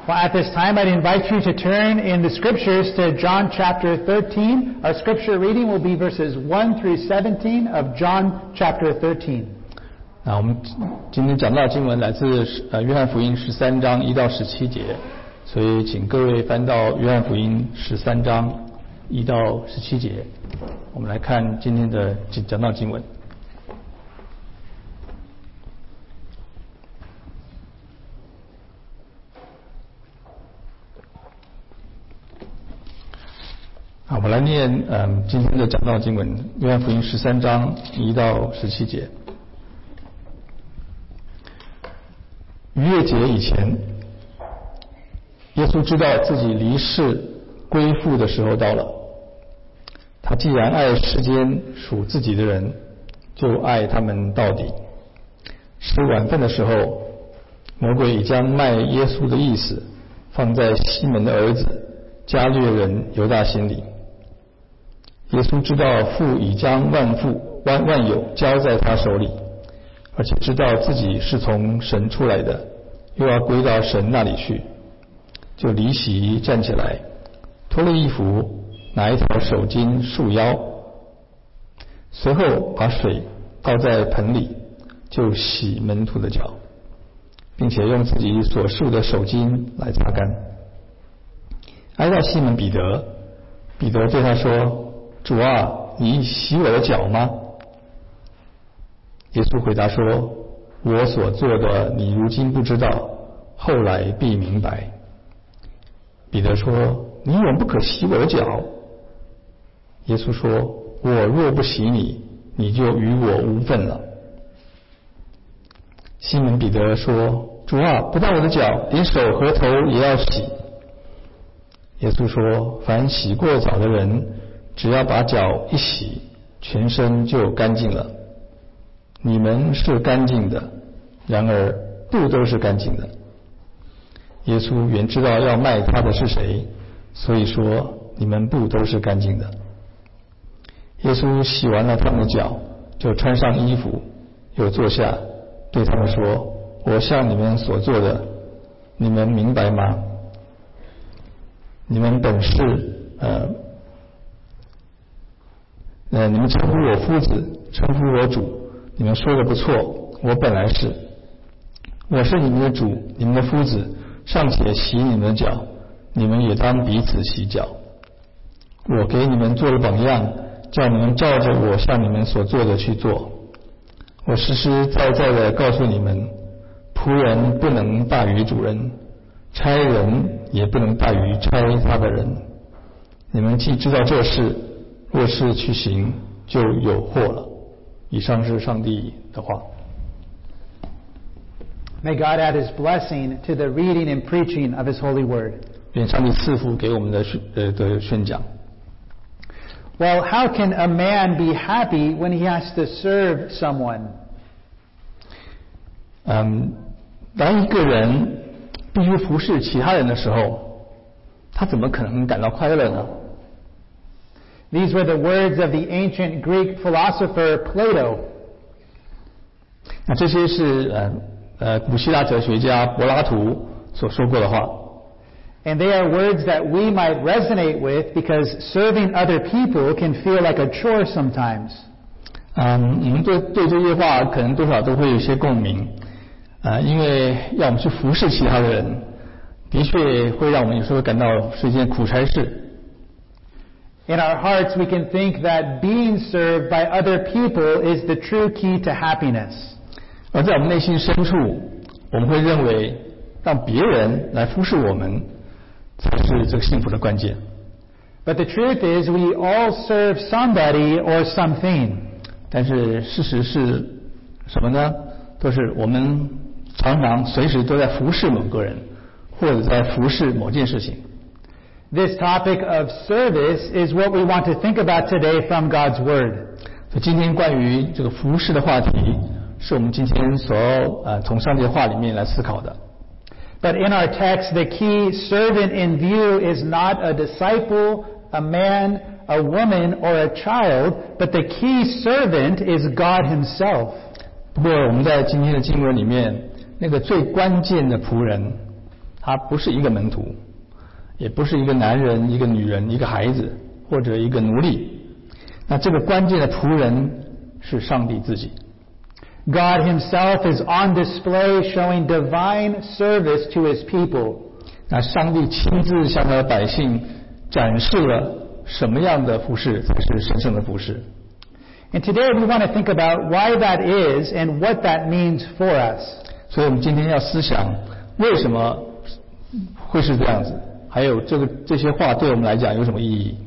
Well, at this time, I'd invite you to turn in the scriptures to John chapter 13. Our scripture reading will be verses 1 through 17 of John chapter 13. 我们今天讲到经文来自约翰福音13章1到17节，所以请各位翻到约翰福音13章1到17节，我们来看今天的讲道经文。好，我来念今天的讲道经文，约翰福音13章1到17节。逾越节以前，耶稣知道自己离世归父的时候到了。他既然爱世间属自己的人，就爱他们到底。吃晚饭的时候，魔鬼已将卖耶稣的意思放在西门的儿子加略人犹大心里。耶稣知道父已将万有交在他手里，而且知道自己是从神出来的，又要归到神那里去，就离席站起来，脱了衣服，拿一条手巾束腰，随后把水倒在盆里，就洗门徒的脚，并且用自己所束的手巾来擦干。挨到西门彼得，彼得对他说：“主啊，你洗我的脚吗？”耶稣回答说：“我所做的你如今不知道，后来必明白。”彼得说：“你永不可洗我的脚。”耶稣说：“我若不洗你，你就与我无分了。”西门彼得说：“主啊，不但我的脚，连手和头也要洗。”耶稣说：“凡洗过澡的人，只要把脚一洗，全身就干净了。你们是干净的，然而不都是干净的。”耶稣原知道要卖他的是谁，所以说你们不都是干净的。耶稣洗完了他们的脚，就穿上衣服，又坐下，对他们说：“我向你们所做的，你们明白吗？你们本是你们称呼我夫子，称呼我主，你们说的不错，我本来是。我是你们的主，你们的夫子，尚且洗你们的脚，你们也当彼此洗脚。我给你们做了榜样，叫你们照着我向你们所做的去做。我实实在在的告诉你们，仆人不能大于主人，差人也不能大于差他的人。你们既知道这事，若是去行，就有祸了。”以上是上帝的话。 May God add His blessing to the reading and preaching of His holy word. 愿上帝赐福给我们的宣讲。 Well, how can a man be happy when he has to serve someone? 当一个人必须服侍其他人的时候，他怎么可能感到快乐呢？ These were the words of the ancient Greek philosopher Plato. 那这些是古希腊哲学家柏拉图所说过的话。 And they are words that we might resonate with because serving other people can feel like a chore sometimes. 我们对这些话可能多少都会有些共鸣。因为要我们去服侍其他的人，的确会让我们有时候感到是一件苦差事。 In our hearts, we can think that being served by other people is the true key to happiness. 而在我们内心深处，我们会认为让别人来服侍我们才是这个幸福的关键。 But the truth is, we all serve somebody or something. 但是事实是什么呢？都是我们常常随时都在服侍某个人，或者在服侍某件事情。 This topic of service is what we want to think about today from God's Word. 所以今天关于这个服侍的话题，是我们今天所要从上帝的话里面来思考的。 But in our text, the key servant in view is not a disciple, a man, a woman, or a child, but the key servant is God Himself. 不过我们在今天的经文里面，那个最关键的仆人他不是一个门徒，也不是一个男人、一个女人、一个孩子或者一个奴隶。那这个关键的仆人是上帝自己。 God himself is on display showing divine service to his people. 那上帝亲自向他的百姓展示了什么样的服事才是神圣的服事。 And today we want to think about why that is and what that means for us. 所以我们今天要思想为什么会是这样子，还有这些话对我们来讲有什么意义。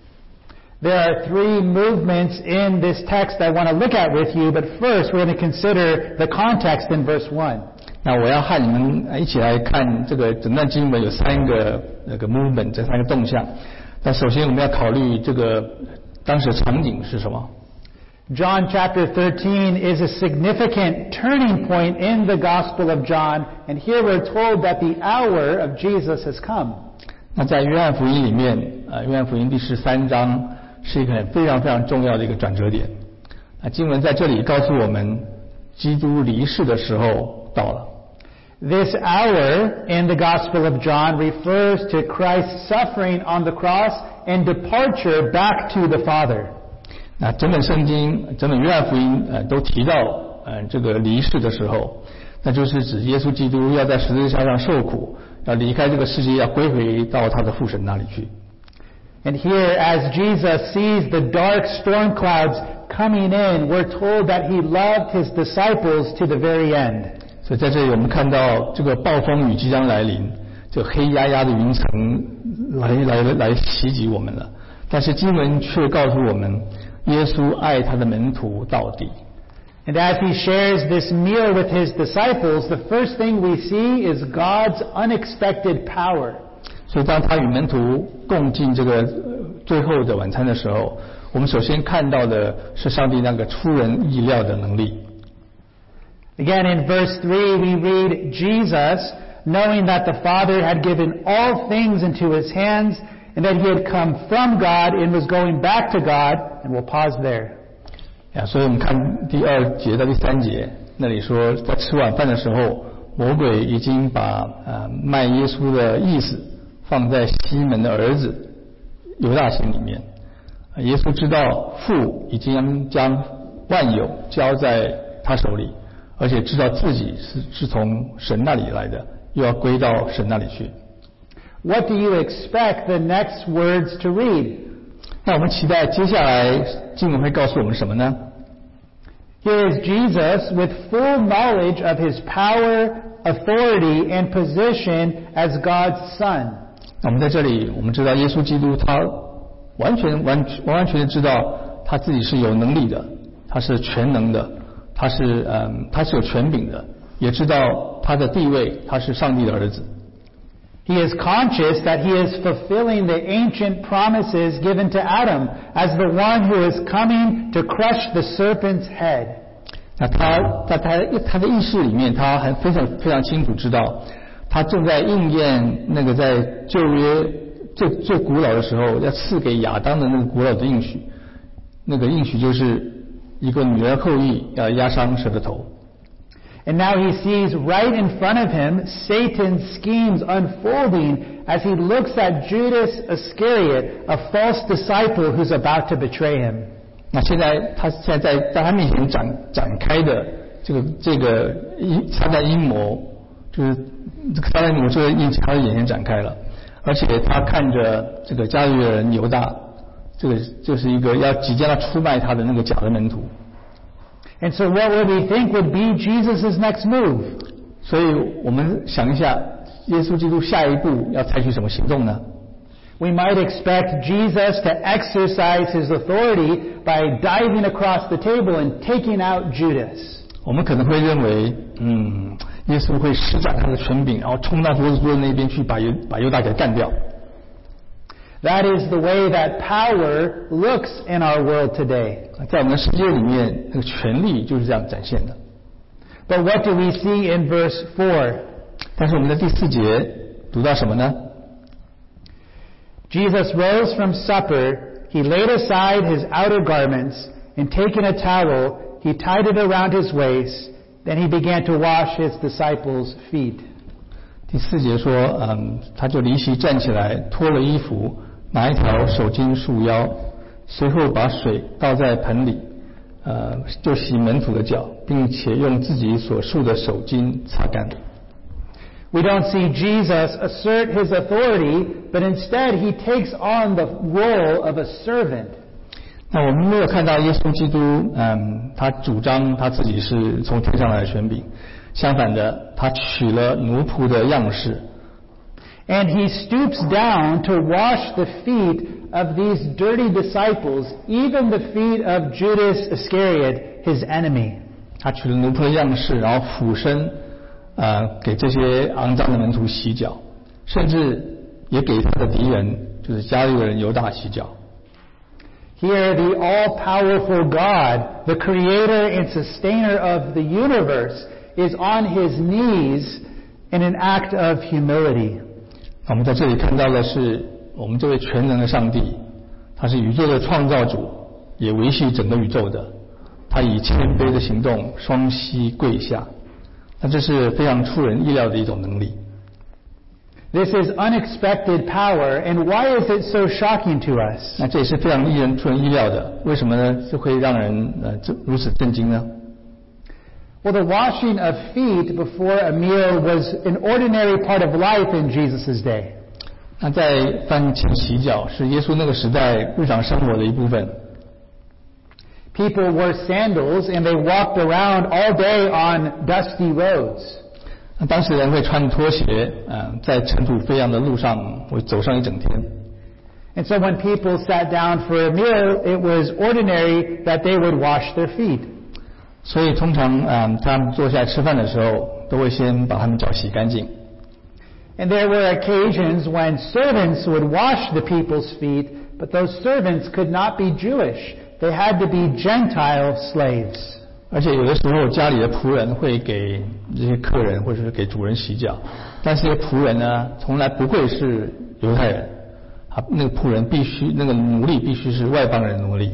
There are three movements in this text I want to look at with you, but first we're going to consider the context in verse 1. 那我要和你们一起来看这个整段经文有三个movement， 这三个动向。但首先我们要考虑这个当时的场景是什么。 John chapter 13 is a significant turning point in the Gospel of John, and here we're told that the hour of Jesus has come. 那在约翰福音里面，约翰福音第13章是一个非常非常重要的一个转折点。那经文在这里告诉我们，基督离世的时候到了。 This hour in the Gospel of John refers to Christ's suffering on the cross and departure back to the Father. 那整本圣经、整本约翰福音都提到这个离世的时候，那就是指耶稣基督要在十字架上受苦，要离开这个世界，要归回到他的父神那里去。 And here, as Jesus sees the dark storm clouds coming in, we're told that he loved his disciples to the very end. 所以在这里我们看到这个暴风雨即将来临，这个黑压压的云层来袭击我们了。但是经文却告诉我们，耶稣爱他的门徒到底。 And as he shares this meal with his disciples, the first thing we see is God's unexpected power. 所以当他与门徒共进这个最后的晚餐的时候，我们首先看到的是上帝那个出人意料的能力。 Again, in verse 3, we read, Jesus, knowing that the Father had given all things into his hands, and that he had come from God and was going back to God, and we'll pause there. 所以我们看第2节到第3节，那里说，在吃晚饭的时候，魔鬼已经把卖耶稣的意思放在西门的儿子犹大心里面。耶稣知道父已经将万有交在他手里，而且知道自己是从神那里来的，又要归到神那里去。 What do you expect the next words to read? 那我们期待接下来经文会告诉我们什么呢？ Here is Jesus with full knowledge of his power, authority, and position as God's Son. 那我们在这里，我们知道耶稣基督他完全的知道他自己是有能力的，他是全能的，他是有权柄的，也知道他的地位，他是上帝的儿子。 He is conscious that he is fulfilling the ancient promises given to Adam as the one who is coming to crush the serpent's head. 那他的意识里面，他还非常清楚知道，他正在应验那个在旧约最古老的时候要赐给亚当的那个古老的应许。那个应许就是一个女儿后裔要压伤蛇的头。 And now he sees right in front of him Satan's schemes unfolding as he looks at Judas Iscariot, a false disciple who's about to betray him. 那现在在他面前展开的这个撒旦阴谋，就是这个撒旦阴谋就在他的眼前展开了，而且他看着这个加利利人犹大，这个就是一个要即将要出卖他的那个假的门徒。 And so what would we think would be Jesus' next move? 所以我们想一下，耶稣基督下一步要采取什么行动呢？ We might expect Jesus to exercise his authority by diving across the table and taking out Judas. 我们可能会认为，耶稣会施展他的权柄，然后冲到桌子那边去把犹大给干掉。 That is the way that power looks in our world today. 在我们的世界里面，那个权力就是这样展现的。 But what do we see in verse 4? 但是我们在第4节读到什么呢？ Jesus rose from supper, he laid aside his outer garments, and taking a towel, he tied it around his waist, then he began to wash his disciples' feet. 第4节说，他就离席站起来，脱了衣服，拿一条手巾束腰，随后把水倒在盆里，就洗门徒的脚，并且用自己所束的手巾擦干。 We don't see Jesus assert his authority, but instead he takes on the role of a servant. 那我们没有看到耶稣基督，他主张他自己是从天上来的权柄，相反的，他取了奴仆的样式。 And he stoops down to wash the feet of these dirty disciples, even the feet of Judas Iscariot, his enemy. 他取了奴仆的样式，然后俯身，给这些肮脏的门徒洗脚，甚至也给他的敌人，就是加利的人犹大洗脚。 Here, the all-powerful God, the creator and sustainer of the universe, is on his knees in an act of humility. 我们在这里看到的是，我们这位全能的上帝，他是宇宙的创造主，也维系整个宇宙的。他以谦卑的行动，双膝跪下。那这是非常出人意料的一种能力。 This is unexpected power, and why is it so shocking to us? 那这也是非常出人意料的，为什么呢？这会让人如此震惊呢？ Well, the washing of feet before a meal was an ordinary part of life in Jesus' day. 那在饭前洗脚是耶稣那个时代日常生活的一部分。 People wore sandals and they walked around all day on dusty roads. 那当时人会穿拖鞋，在尘土飞扬的路上会走上一整天。 And so when people sat down for a meal, it was ordinary that they would wash their feet. 所以通常，他们坐下来吃饭的时候，都会先把他们脚洗干净。 And there were occasions when servants would wash the people's feet, but those servants could not be Jewish. They had to be Gentile slaves. 而且有的时候家里的仆人会给这些客人或者是给主人洗脚，但是这些仆人呢，从来不会是犹太人，那个仆人那个奴隶必须是外邦人奴隶。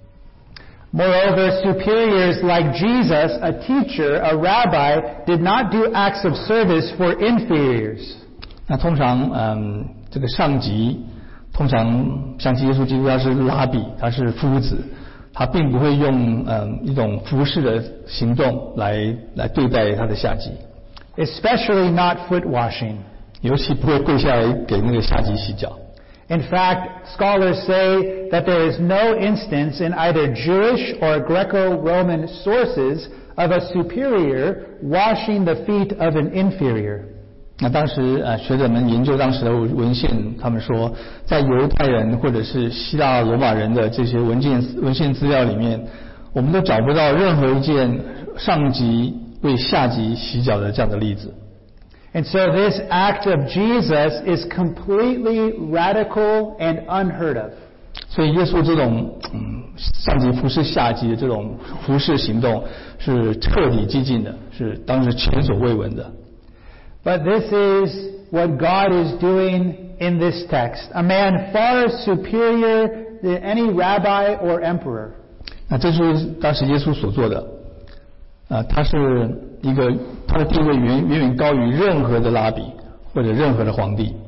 Moreover, superiors like Jesus, a teacher, a rabbi, did not do acts of service for inferiors. 那通常，这个上级通常像耶稣基督，他是拉比，他是夫子。他并不会用一种服侍的行动来对待他的下级 ，especially not foot washing. 尤其不会跪下来给那个下级洗脚。 In fact, scholars say that there is no instance in either Jewish or Greco-Roman sources of a superior washing the feet of an inferior. 那当时学者们研究当时的文献，他们说，在犹太人或者是希腊罗马人的这些文献资料里面，我们都找不到任何一件上级为下级洗脚的这样的例子。 And so this act of Jesus is completely radical and unheard of. 所以耶稣这种上级服侍下级的这种服侍行动是彻底激进的，是当时前所未闻的。 But this is what God is doing in this text. A man far superior than any rabbi or emperor. 那这就是当时耶稣所做的。他是他的地位远远高于任何的拉比或者任何的皇帝。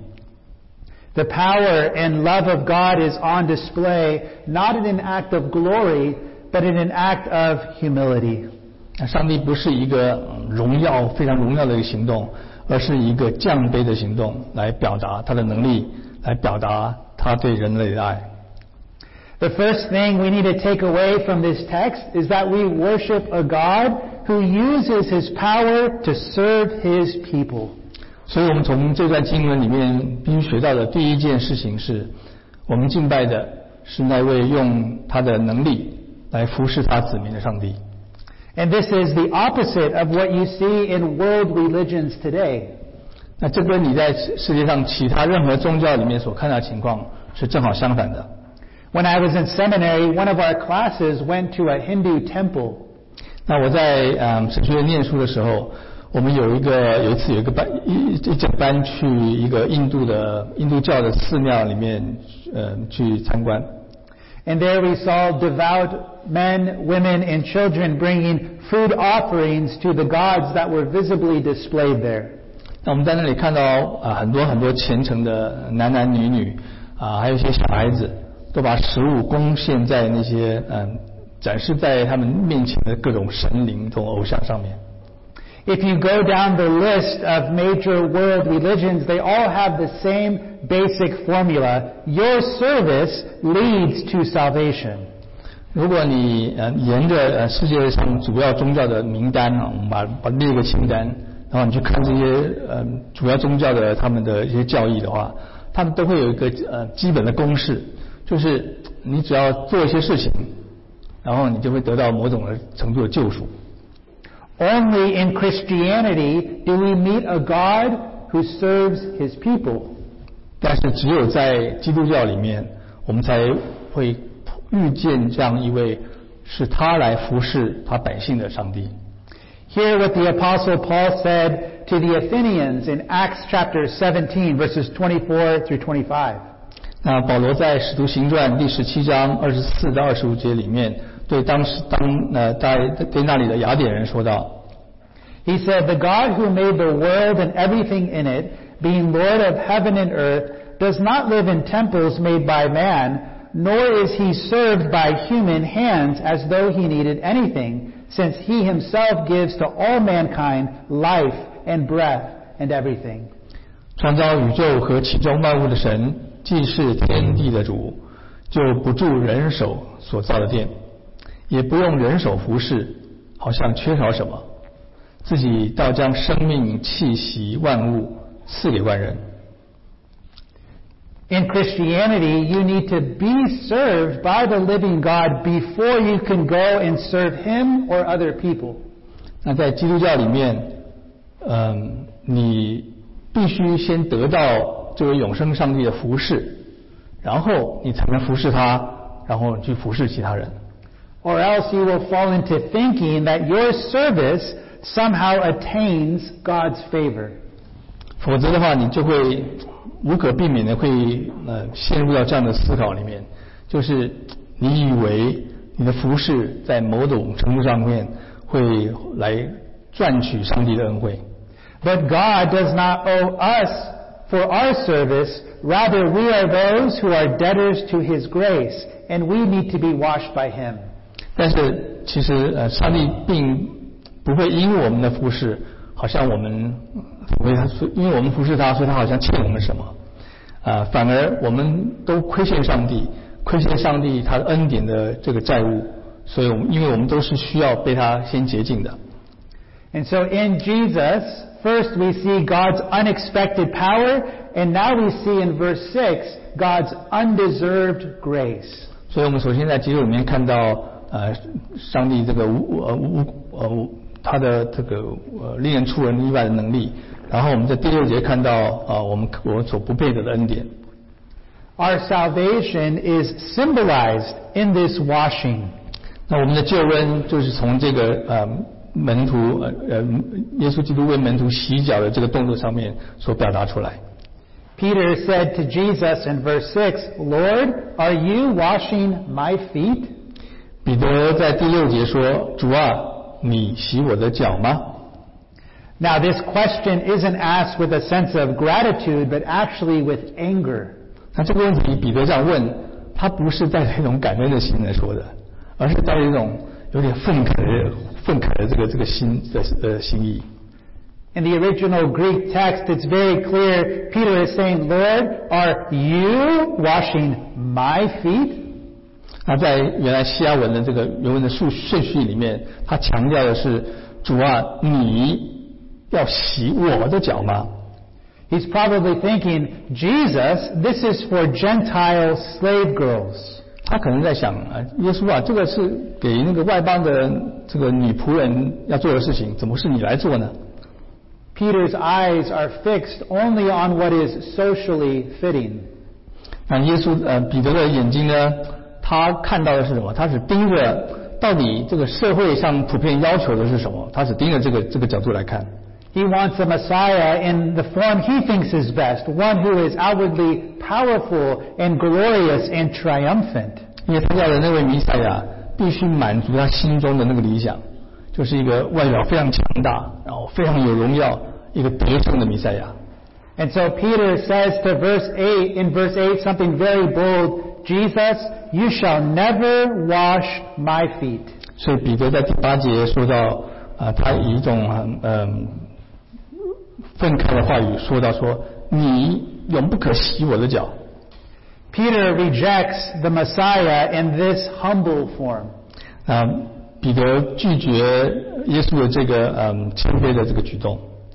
The power and love of God is on display, not in an act of glory, but in an act of humility. 上帝不是一个非常荣耀的一个行动，而是一个降卑的行动，来表达他的能力，来表达他对人类的爱。 The first thing we need to take away from this text is that we worship a God who uses His power to serve His people. 所以我们从这段经文里面必须学到的第一件事情是，我们敬拜的是那位用他的能力来服侍他子民的上帝。 And this is the opposite of what you see in world religions today. 那这跟你在世界上其他任何宗教里面所看到的情况是正好相反的。 When I was in seminary, one of our classes went to a Hindu temple. 那我在神学院念书的时候，我们有一次有一整班去一个印度教的寺庙里面去参观。 And there we saw devout men, women, and children bringing food offerings to the gods that were visibly displayed there. 那我们在那里看到很多很多虔诚的男男女女还有一些小孩子，都把食物贡献在那些展示在他们面前的各种神灵、这种偶像上面。 If you go down the list of major world religions, they all have the same basic formula. Your service leads to salvation. 如果你沿着世界上主要宗教的名单我们把列个清单，然后你去看这些主要宗教的他们的一些教义的话，他们都会有一个基本的公式，就是你只要做一些事情，然后你就会得到某种的程度的救赎。 Only in Christianity do we meet a God who serves his people. 但是只有在基督教里面，我们才会遇见这样一位是他来服侍他百姓的上帝。 Hear what the Apostle Paul said to the Athenians in Acts chapter 17, verses 24 through 25. 那保罗在使徒行传第17章24到25节里面，对对那里的雅典人说道。 He said, "The God who made the world and everything in it, being Lord of heaven and earth, does not live in temples made by man, nor is he served by human hands as though he needed anything, since he himself gives to all mankind life and breath and everything." 创造宇宙和其中万物的神，既是天地的主，就不住人手所造的殿，也不用人手服侍，好像缺少什么，自己倒将生命气息万物赐给万人。 In Christianity, you need to be served by the living God before you can go and serve him or other people. 那在基督教里面，你必须先得到这位永生上帝的服侍，然后你才能服侍他，然后去服侍其他人。 Or else you will fall into thinking that your service somehow attains God's favor. 否则的话，你就会无可避免的会陷入到这样的思考里面，就是你以为你的服侍在某种程度上面会来赚取上帝的恩惠。 But God does not owe us for our service, rather we are those who are debtors to his grace, and we need to be washed by him. 但是其实上帝并不会因为我们的服侍，好像我们因为我们服侍他，所以他好像欠我们什么反而我们都亏欠上帝他的恩典的这个债务，所以因为我们都是需要被他先洁净的。 And so in Jesus, first we see God's unexpected power, and now we see in verse 6 God's undeserved grace. 所以我们首先在基督里面看到上帝这个他的这个令人出人意外的能力，然后我们在第6节看到我们所不配得的恩典。 Our salvation is symbolized in this washing. 那我们的救恩就是从这个门徒耶稣基督为门徒洗脚的这个动作上面所表达出来。 Peter said to Jesus in verse 6, "Lord, are you washing my feet?" 彼得在第6节说：“主啊，你洗我的脚吗？” Now this question isn't asked with a sense of gratitude, but actually with anger. 那这个问题彼得这样问，他不是带着一种感恩的心来说的，而是带着一种有点愤慨的这个心意。 In the original Greek text, it's very clear. Peter is saying, "Lord, are you washing my feet?" 那在原来西亚文的这个原文的顺序里面，他强调的是：主啊，你要洗我的脚吗？ He's probably thinking, "Jesus, this is for Gentile slave girls." 他可能在想耶稣啊，这个是给那个外邦的这个女仆人要做的事情，怎么是你来做呢？ Peter's eyes are fixed only on what is socially fitting. 那彼得的眼睛呢？他看到的是什么？他只盯着到底这个社会上普遍要求的是什么？他只盯着这个角度来看。 He wants a Messiah in the form he thinks is best, one who is outwardly powerful and glorious and triumphant. 因为他要的那位弥赛亚必须满足他心中的那个理想，就是一个外表非常强大，然后非常有荣耀， 一个得胜的弥赛亚。 And so Peter says to in verse 8, something very bold, Jesus, you shall never wash my feet. 所以彼得在第8节说到他以一种愤慨的话语说到说，你永不可洗我的脚。 Peter rejects the Messiah in this humble form. 彼得拒绝耶稣的这个谦卑的这个举动。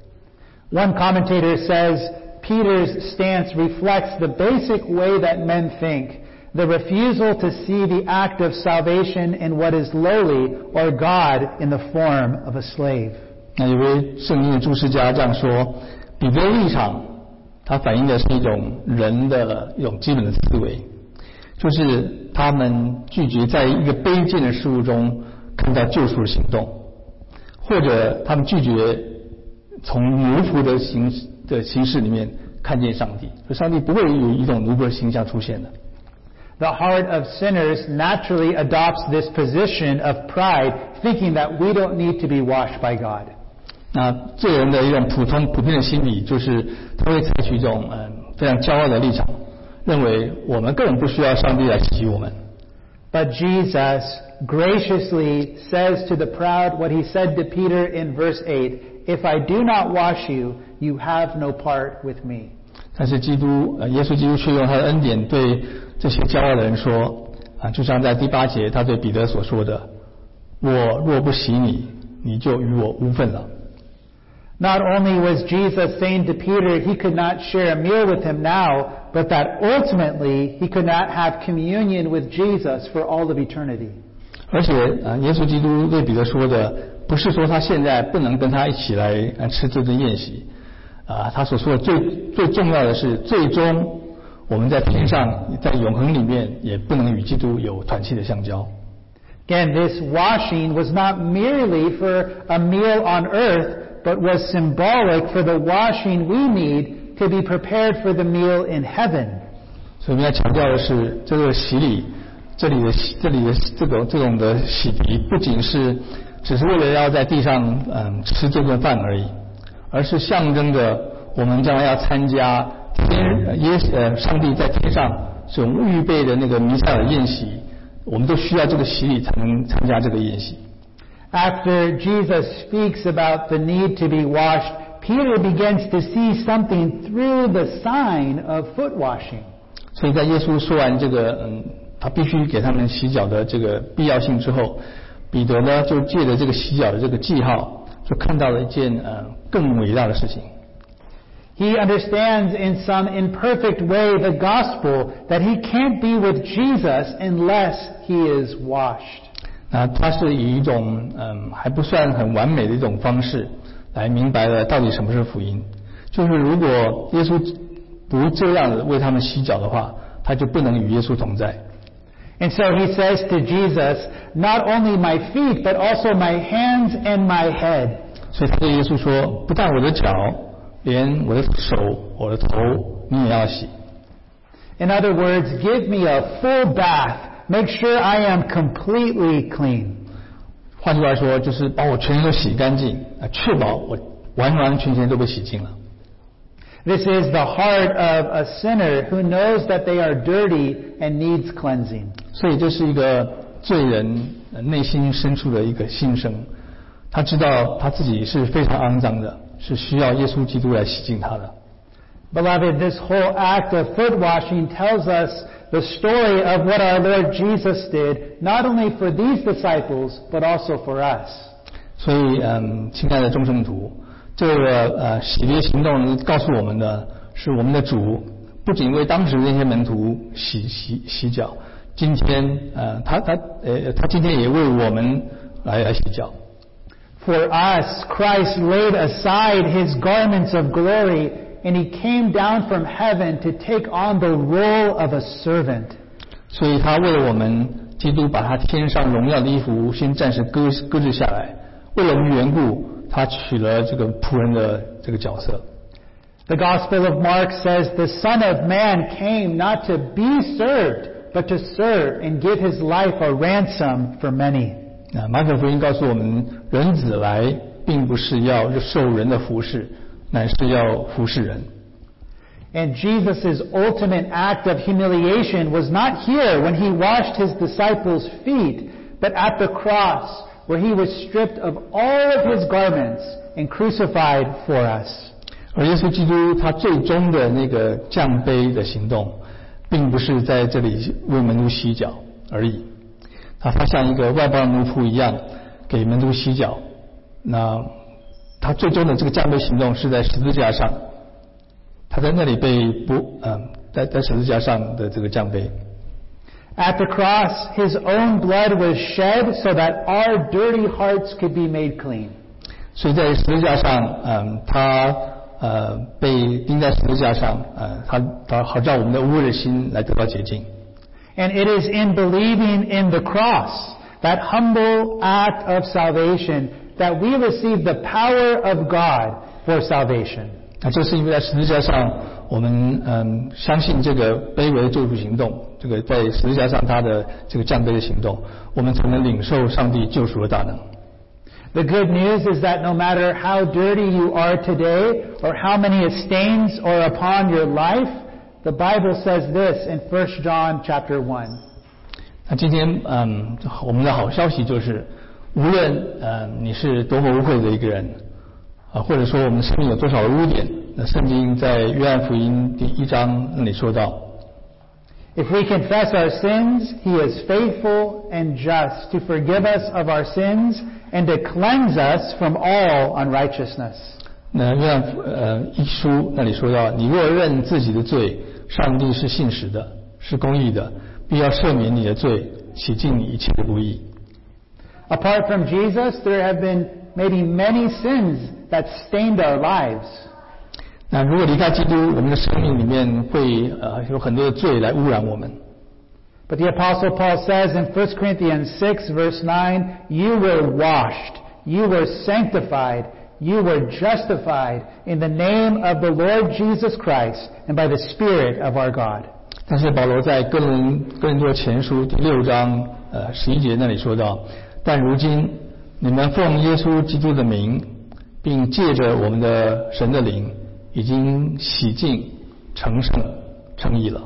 One commentator says Peter's stance reflects the basic way that men think, the refusal to see the act of salvation in what is lowly or God in the form of a slave. 那有位圣经的注释家这样说，彼得的立场，它反映的是一种人的一种基本的思维，就是他们拒绝在一个卑贱的事物中看到救赎的行动，或者他们拒绝从奴仆的形式里面看见上帝，所以上帝不会有一种奴仆的形象出现的。 The heart of sinners naturally adopts this position of pride, thinking that we don't need to be washed by God. 那罪人的一种普遍的心理，就是他会采取一种非常骄傲的立场，认为我们根本不需要上帝来洗我们。 But Jesus graciously says to the proud what he said to Peter in verse 8, If I do not wash you, you have no part with me. 但是耶稣基督却用他的恩典对这些骄傲的人说就像在第8节他对彼得所说的，我若不洗你，你就与我无分了。 Not only was Jesus saying to Peter he could not share a meal with him now, but that ultimately he could not have communion with Jesus for all of eternity. 而且耶稣基督对彼得说的不是说他现在不能跟他一起来吃这顿宴席他所说的最重要的是，最终我们在天上在永恒里面也不能与基督有团契的相交。 Again, this washing was not merely for a meal on earth, but was symbolic for the washing we need to be prepared for the meal in heaven. 所以我们要强调的是，这个洗礼，这里的这种的洗涤，不仅只是为了要在地上吃这顿饭而已，而是象征着我们将来要参加上帝在天上所预备的那个弥赛亚宴席，我们都需要这个洗礼才能参加这个宴席。 After Jesus speaks about the need to be washed, Peter begins to see something through the sign of foot washing. 所以在耶稣说完这个他必须给他们洗脚的这个必要性之后，彼得呢就借着这个洗脚的这个记号，就看到了一件更伟大的事情。 He understands in some imperfect way the gospel that he can't be with Jesus unless he is washed. 那他是以一种还不算很完美的一种方式来明白了到底什么是福音，就是如果耶稣不这样为他们洗脚的话，他就不能与耶稣同在。 And so he says to Jesus, not only my feet, but also my hands and my head. 所以他对耶稣说，不但我的脚，连我的手、我的头，你也要洗。 In other words, give me a full bath. Make sure I am completely clean. 换句话说，就是把我全身都洗干净，确保我完完全全都被洗净了。 This is the heart of a sinner who knows that they are dirty and needs cleansing. 所以这是一个罪人内心深处的一个心声，他知道他自己是非常肮脏的，是需要耶稣基督来洗净他的。 Beloved, this whole act of foot washing tells us the story of what our Lord Jesus did, not only for these disciples, but also for us. 所以亲爱的众圣徒，这个洗礼行动告诉我们的是，我们的主不仅为当时那些门徒洗脚，今天他今天也为我们来洗脚。 For us, Christ laid aside his garments of glory, and he came down from heaven to take on the role of a servant. 所以他为了我们，基督把他天上荣耀的衣服先暂时搁置下来，为了我们缘故，他取了这个仆人的这个角色。 The Gospel of Mark says the Son of Man came not to be served, but to serve and give his life a ransom for many. 马可福音告诉我们，人子来并不是要受人的服侍， 乃是要服侍人。 And Jesus' ultimate act of humiliation was not here when he washed his disciples' feet, but at the cross, where he was stripped of all of his garments and crucified for us. 而耶稣基督他最终的那个降卑的行动，并不是在这里为门徒洗脚而已，他像一个外邦奴仆一样给门徒洗脚。那他最终的这个降卑行动是在十字架上，他在那里在十字架上的这个降卑。 At the cross, his own blood was shed so that our dirty hearts could be made clean. 所以在十字架上，他被钉在十字架上，他好让我们的污秽的心来得到洁净。 And it is in believing in the cross, that humble act of salvation, that we receive the power of God for salvation. 那就是因为在十字架上，我们相信这个卑微的救赎行动，这个在十字架上他的这个降卑的行动，我们才能领受上帝救赎的大能。 The good news is that no matter how dirty you are today, or how many stains are upon your life, the Bible says this in 1 John chapter 1. 那今天我们的好消息就是，无论你是多么污秽的一个人，或者说我们生命有多少的污点，那圣经在约翰福音第1章那里说到。 If we confess our sins, He is faithful and just to forgive us of our sins and to cleanse us from all unrighteousness. 那约翰一书那里说到，你若认自己的罪，上帝是信实的，是公义的，必要赦免你的罪，洗净你一切的不义。 Apart from Jesus, there have been maybe many sins that stained our lives. 那如果离开基督，我们的生命里面会有很多的罪来污染我们。 But the Apostle Paul says in 1 Corinthians 6 verse 9, you were washed, you were sanctified, you were justified in the name of the Lord Jesus Christ and by the Spirit of our God. 但是保罗在哥林多前书第6章11节那里说到，但如今你们奉耶稣基督的名，并借着我们的神的灵，已经洗净、成圣、称义了。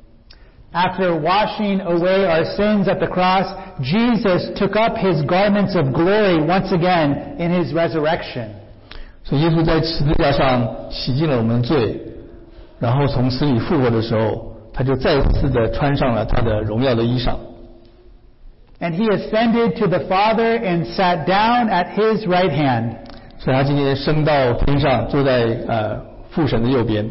After washing away our sins at the cross, Jesus took up his garments of glory once again in his resurrection. 所以耶稣在十字架上洗净了我们的罪，然后从死里复活的时候，他就再次的穿上了他的荣耀的衣裳。 And he ascended to the Father and sat down at his right hand. 所以他今天升到天上，坐在父神的右边。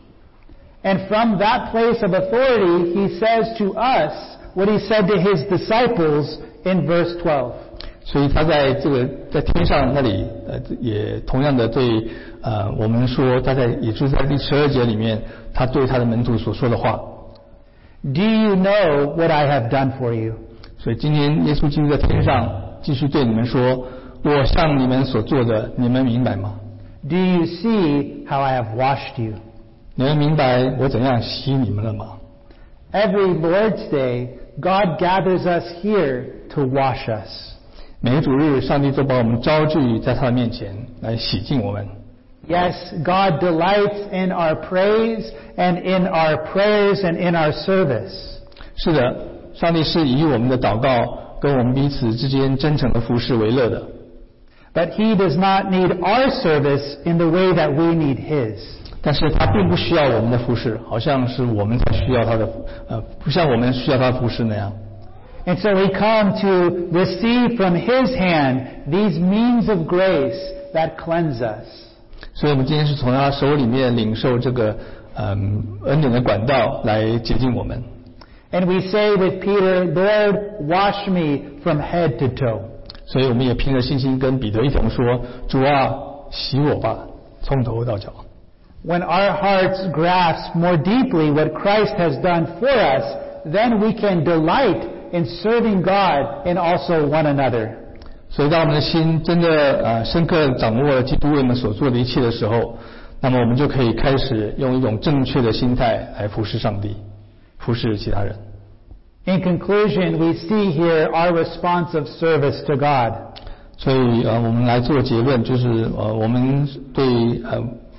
And from that place of authority, he says to us what he said to his disciples in verse 12. 所以他在天上那里也同样的对我们说，也就是在第12节里面，他对他的门徒所说的话。 Do you know what I have done for you? 所以今天耶稣基督在天上继续对你们说，我向你们所做的，你们明白吗？ Do you see how I have washed you? 你们明白我怎样洗你们了吗？ Every Lord's Day, God gathers us here to wash us. 每个主日，上帝都把我们招聚在他的面前来洗净我们。 Yes, God delights in our praise and in our prayers and in our service. 是的，上帝是以我们的祷告跟我们彼此之间真诚的服事为乐的。 But He does not need our service in the way that we need His. 但是他并不需要我们的服事，好像是我们才需要他的，不像我们需要他的服事那样。 And so we come to receive from His hand these means of grace that cleanse us. 所以我们今天是从他手里面领受这个恩典的管道来洁净我们。 And we say with Peter, Lord, wash me from head to toe. 所以我们也凭着信心跟彼得一同说，主啊，洗我吧，从头到脚。 When our hearts grasp more deeply what Christ has done for us, then we can delight in serving God and also one another. 所以当我们的心真的深刻掌握了基督为我们所做的一切的时候，那么我们就可以开始用一种正确的心态来服侍上帝，服侍其他人。 In conclusion, we see here our responsive service to God. 所以我们来做结论，就是我们对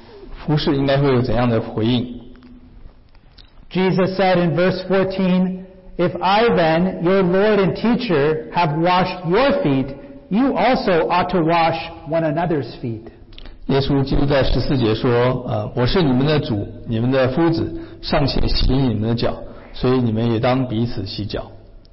服侍应该会有怎样的回应。 Jesus said in verse 14, "If I then, your Lord and teacher, have washed your feet, you also ought to wash one another's feet." 耶稣基督在14节说，我是你们的主，你们的夫子，尚且洗你们的脚，所以你们也当彼此洗脚。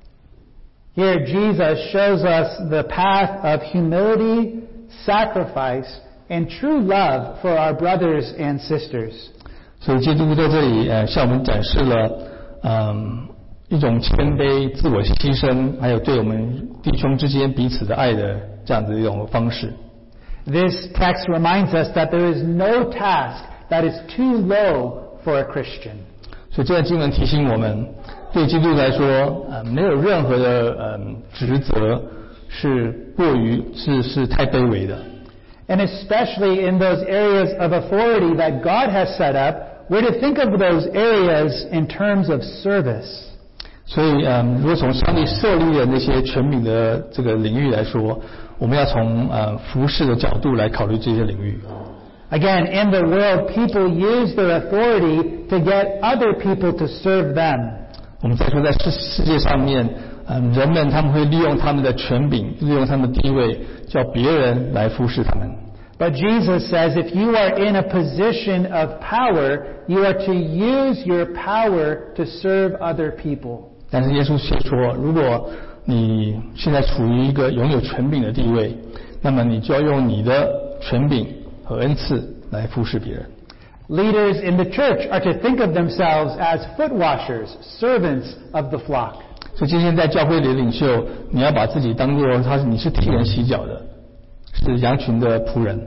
Here Jesus shows us the path of humility, sacrifice, and true love for our brothers and sisters. 所以基督在这里向我们展示了一种谦卑、自我牺牲，还有对我们弟兄之间彼此的爱的这样的一种方式。 This text reminds us that there is no task that is too low for a Christian. 所以这段经文提醒我们，对基督来说，没有任何的职责是过于是太卑微的。 And especially in those areas of authority that God has set up, we're to think of those areas in terms of service. 所以，如果从上帝设立的那些权柄的这个领域来说，我们要从服事的角度来考虑这些领域。 Again, in the world, people use their authority to get other people to serve them. 我们再说，在世界上面，人们他们会利用他们的权柄，利用他们的地位，叫别人来服侍他们。 But Jesus says if you are in a position of power, you are to use your power to serve other people. 但是耶稣却说，如果你现在处于一个拥有权柄的地位，那么你就要用你的权柄和恩赐来服侍别人。 Leaders in the church are to think of themselves as foot washers, servants of the flock. 所以今天在教会里的领袖，你要把自己当作你是替人洗脚的，是羊群的仆人。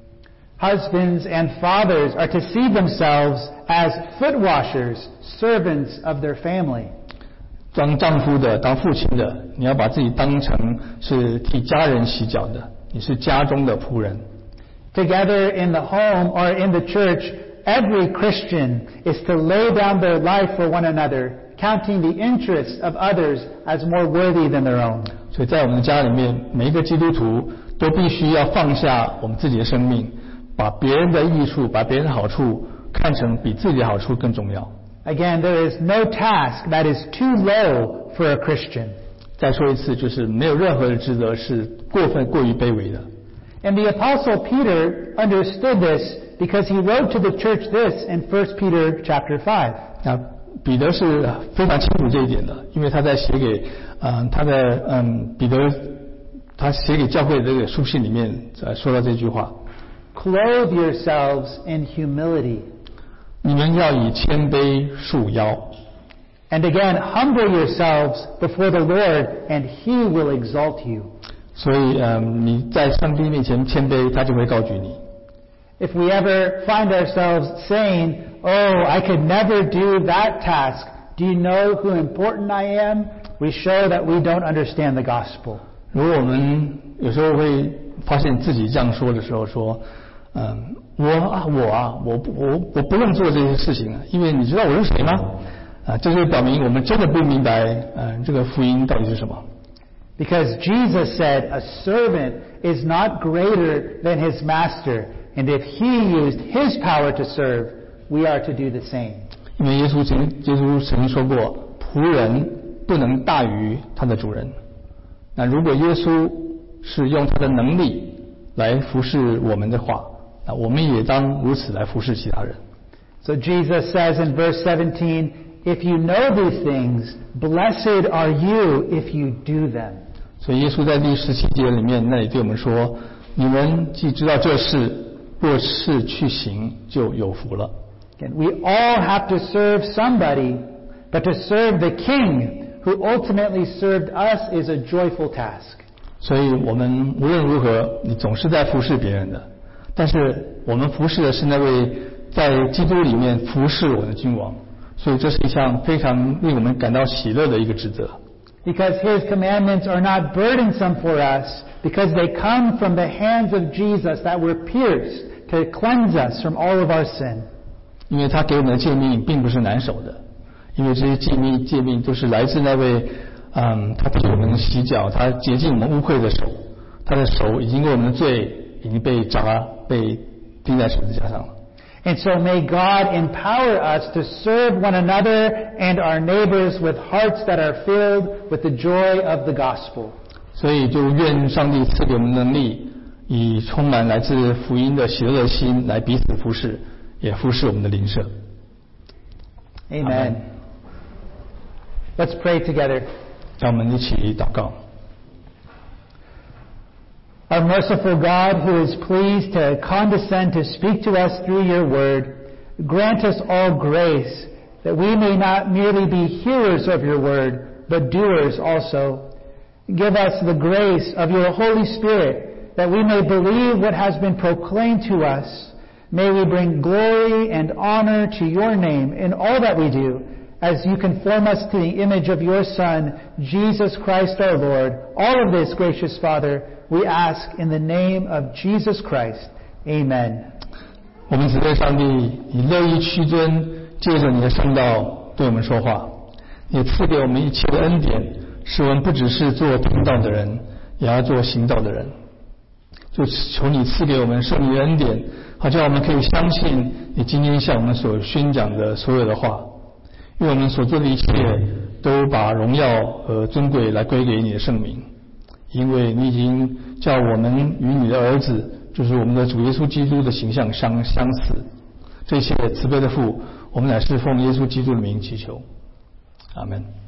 Husbands and fathers are to see themselves as foot washers, servants of their family. 当丈夫的，当父亲的，你要把自己当成是替家人洗脚的，你是家中的仆人。 Together in the home or in the church, every Christian is to lay down their life for one another, counting the interests of others as more worthy than their own. 所以在我们的家里面，每一个基督徒都必须要放下我们自己的生命，把别人的益处、把别人的好处看成比自己的好处更重要。 Again, there is no task that is too low for a Christian. 再说一次，就是没有任何的职责是过于卑微的。 And the Apostle Peter understood this because he wrote to the church this in 1 Peter chapter 5. 那彼得是非常清楚这一点的，因为他在写给彼得他写给教会的这个书信里面说到这句话。 Clothe yourselves in humility. 你们要以谦卑束腰。 And again, humble yourselves before the Lord, and He will exalt you. 所以你在上帝面前谦卑，他就会高举你。 If we ever find ourselves saying, "Oh, I could never do that task. Do you know who important I am?" we show that we don't understand the gospel. 如果我们有时候会发现自己这样说的时候，说，我不能做这些事情啊，因为你知道我是谁吗？这就表明我们真的不明白，这个福音到底是什么。 Because Jesus said, "A servant is not greater than his master, and if he used his power to serve, we are to do the same." 因为耶稣曾经说过，仆人不能大于他的主人。那如果耶稣是用他的能力来服侍我们的话，那我们也当如此来服侍其他人。 So Jesus says in verse 17, "If you know these things, blessed are you if you do them." 所以耶稣在第17节里面那里对我们说：“你们既知道这事，若是去行，就有福了。” Again, we all have to serve somebody, but to serve the King who ultimately served us is a joyful task. 所以我们无论如何，你总是在服侍别人的，但是我们服侍的是那位在基督里面服侍我们的君王，所以这是一项非常令我们感到喜乐的一个职责。 Because His commandments are not burdensome for us, because they come from the hands of Jesus that were pierced to cleanse us from all of our sin. 因为他给我们的诫命并不是难守的，因为这些诫命都是来自那位，他替我们洗脚，他洁净我们污秽的手，他的手已经为我们的罪已经被钉在十字架上了。 And so may God empower us to serve one another and our neighbors with hearts that are filled with the joy of the gospel. 所以就愿上帝赐给我们能力，以充满来自福音的喜乐的心来彼此服侍，也服侍我们的邻舍。 Amen. Let's pray together. 让我们一起祷告。 Our merciful God, who is pleased to condescend to speak to us through your word, grant us all grace, that we may not merely be hearers of your word, but doers also. Give us the grace of your Holy Spirit, that we may believe what has been proclaimed to us. May we bring glory and honor to your name in all that we do, as you conform us to the image of your Son, Jesus Christ our Lord. All of this, gracious Father, we ask in the name of Jesus Christ. Amen. 我们只对上帝以乐意屈尊，借着你的圣道对我们说话，也赐给我们一切的恩典，使我们不只是做听道的人，也要做行道的人。就求你赐给我们圣灵的恩典，好叫我们可以相信你今天向我们所宣讲的所有的话。因为我们所做的一切都把荣耀和尊贵来归给你的圣名，因为你已经叫我们与你的儿子，就是我们的主耶稣基督的形象相似。这些慈悲的父，我们乃是奉耶稣基督的名祈求，阿们。